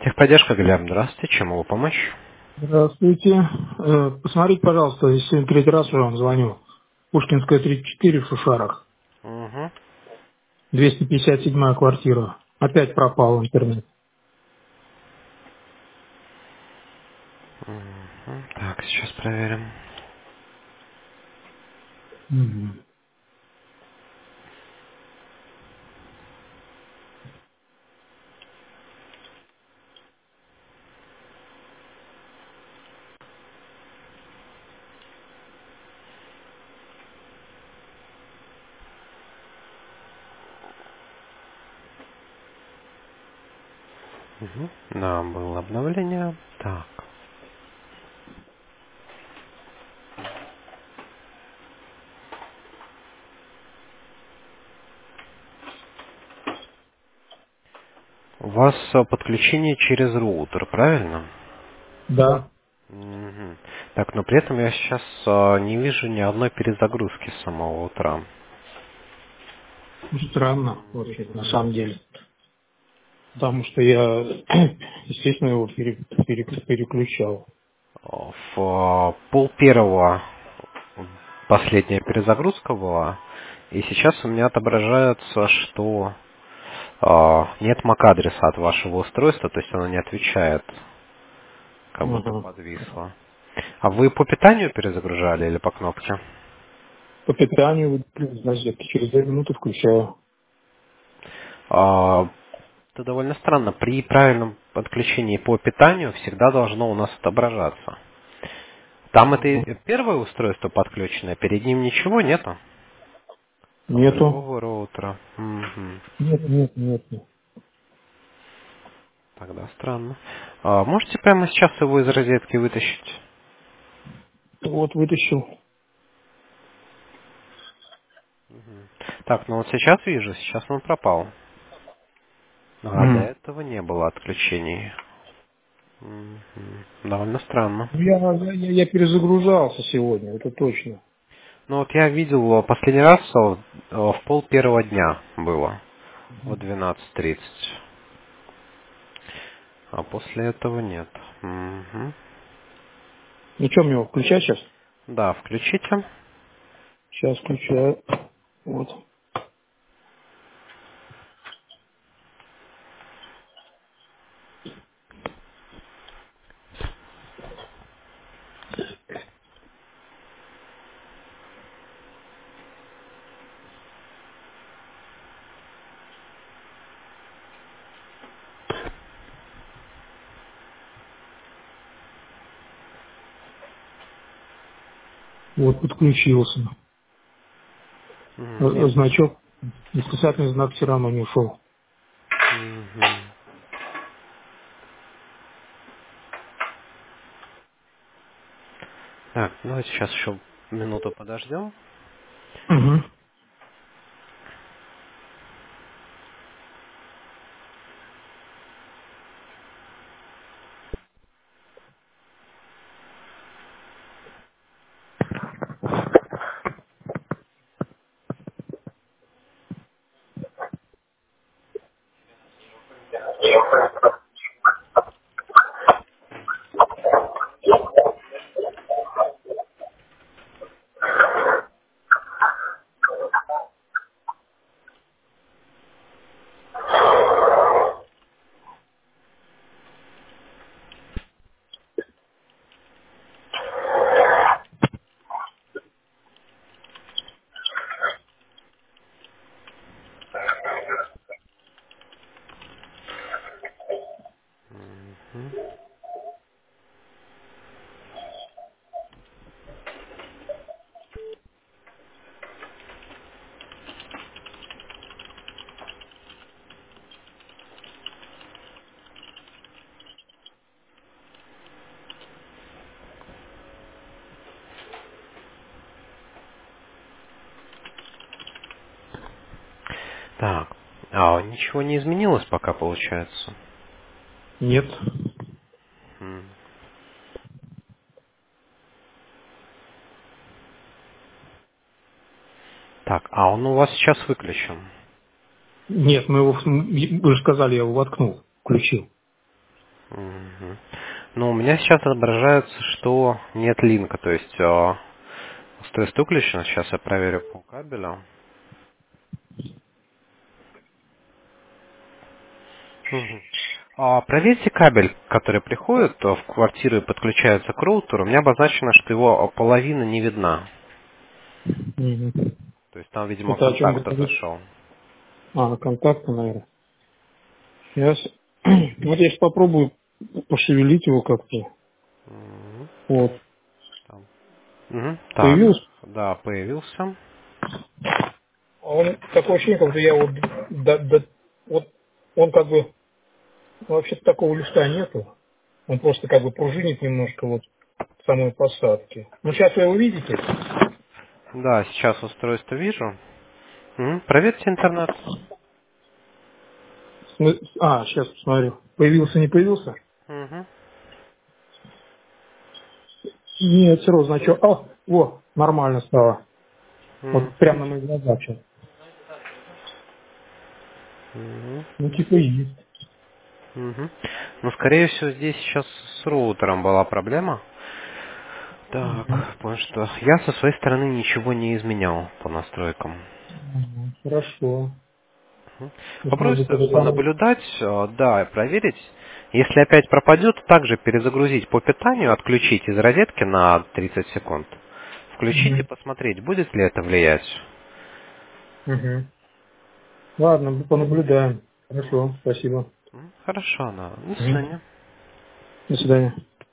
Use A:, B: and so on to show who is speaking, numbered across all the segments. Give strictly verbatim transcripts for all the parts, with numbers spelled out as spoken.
A: Техподдержка, Глеб, здравствуйте, чем могу помочь?
B: Здравствуйте. Э, Посмотрите, пожалуйста, я сегодня третий раз уже вам звоню. Пушкинская, тридцать четыре в Шушарах.
A: Угу.
B: двести пятьдесят седьмая квартира. Опять пропал интернет.
A: Мгм. Так, сейчас проверим.
B: Мгм.
A: Угу. Да, было обновление. Так. У вас э, подключение через роутер, правильно?
B: Да.
A: Мгм. Так, но при этом я сейчас э, не вижу ни одной перезагрузки с самого утра.
B: Ну, странно, вообще, на самом деле. Потому что я, естественно, его пере- пере- переключал.
A: О, В э, пол первого последняя перезагрузка была, и сейчас у меня отображается, что э, нет MAC-адреса от вашего устройства, то есть оно не отвечает, как будто
B: Ага.
A: подвисло. А вы по питанию перезагружали или по кнопке?
B: По питанию вот, из розетки через две минуты включаю.
A: А, это довольно странно. При правильном подключении по питанию всегда должно у нас отображаться. Там это
B: Ага.
A: и первое устройство подключенное, перед ним ничего нету?
B: Нету.
A: Другого роутера. Мгм.
B: Нет, нет, нет. нет.
A: Тогда странно. А, можете прямо сейчас его из розетки вытащить?
B: Вот вытащил.
A: Так, ну вот сейчас вижу, сейчас он пропал. А до
B: М.
A: этого не было отключений. Мгм. Довольно странно.
B: Ну, Я, я, я я перезагружался сегодня, это точно.
A: Ну вот я видел э, последний раз э, э, в пол первого дня было, в двенадцать тридцать. А после этого нет. Мгм.
B: Ну что, мне его включать сейчас?
A: Да, включите.
B: Сейчас включаю. Вот. Вот, подключился. Э,
A: Мгм.
B: э,
A: Нет.
B: Значок, восклицательный знак все равно не ушел.
A: Мгм. Так, давайте сейчас еще минуту подождем.
B: Угу.
A: Мгм. Так, а ничего не изменилось пока, получается?
B: Нет.
A: М. Так, а он у вас сейчас выключен?
B: Нет, мы его, в- вы же сказали, я его воткнул, включил.
A: Мгм. Ну, у меня сейчас отображается, что нет линка, то есть э, устройство выключено. Сейчас я проверю по кабелю. Мгм. А, проверьте кабель, который приходит э, в квартиру и подключается к роутеру. У меня обозначено, что его э, половина не видна.
B: Мгм.
A: То есть там, видимо,
B: Это о чем
A: контакт
B: говорит?
A: зашел.
B: А, на контакты, наверное. Сейчас. Вот я сейчас попробую пошевелить его как-то.
A: Мгм.
B: Вот.
A: Там. Мгм. Так,
B: Появился.
A: да, появился.
B: А он такое ощущение, как будто я вот, да, да, вот он как бы, вообще-то такого листа нету. Он просто как бы пружинит немножко вот в самой посадке. Ну, сейчас вы его видите?
A: Да, сейчас устройство вижу. Мгм. Проверьте интернет.
B: Мы- А, сейчас посмотрю. Появился, не появился?
A: Мгм.
B: Нет, все равно значок. А, во, нормально стало.
A: Мгм.
B: Вот прямо на моих глазах сейчас.
A: Мгм.
B: Ну, типа есть.
A: Мгм. Ну, скорее всего, здесь сейчас с роутером была проблема. Так,
B: Мгм.
A: потому что я со своей стороны ничего не изменял по настройкам.
B: Мгм. Хорошо.
A: Мгм.
B: То есть, может быть,
A: Попробуйте
B: это самое...
A: понаблюдать, э, да, и проверить. Если опять пропадет, также перезагрузить по питанию, отключить из розетки на тридцать секунд. Включить и
B: Мгм.
A: посмотреть, будет ли это влиять.
B: Мгм. Ладно, понаблюдаем. Хорошо, спасибо.
A: М, Хорошо, да. До
B: Мгм.
A: свидания.
B: До свидания.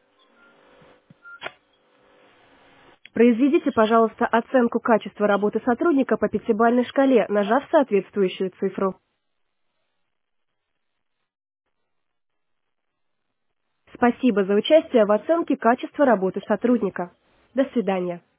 C: Произведите, пожалуйста, оценку качества работы сотрудника по пятибалльной шкале, нажав соответствующую цифру. Спасибо за участие в оценке качества работы сотрудника. До свидания.